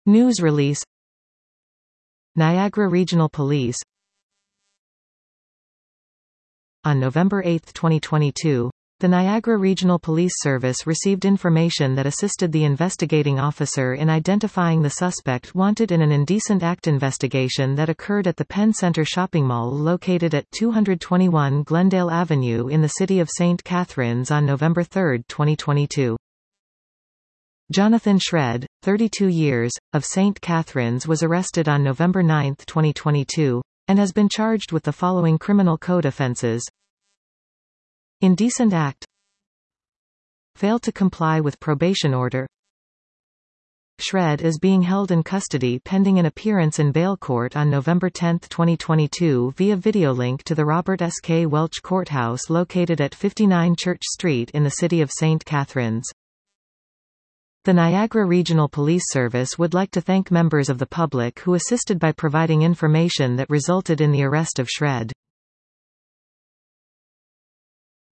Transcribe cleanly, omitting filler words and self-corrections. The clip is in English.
News release. Niagara Regional Police. On November 8, 2022, the Niagara Regional Police Service received information that assisted the investigating officer in identifying the suspect wanted in an indecent act investigation that occurred at the Penn Centre shopping mall located at 221 Glendale Avenue in the city of St. Catharines on November 3, 2022. Jonathan Shred, 32 years, of St. Catharines was arrested on November 9, 2022, and has been charged with the following criminal code offences: indecent act, failed to comply with probation order. Shred is being held in custody pending an appearance in bail court on November 10, 2022 via videolink to the Robert S. K. Welch Courthouse located at 59 Church Street in the city of St. Catharines. The Niagara Regional Police Service would like to thank members of the public who assisted by providing information that resulted in the arrest of Shred.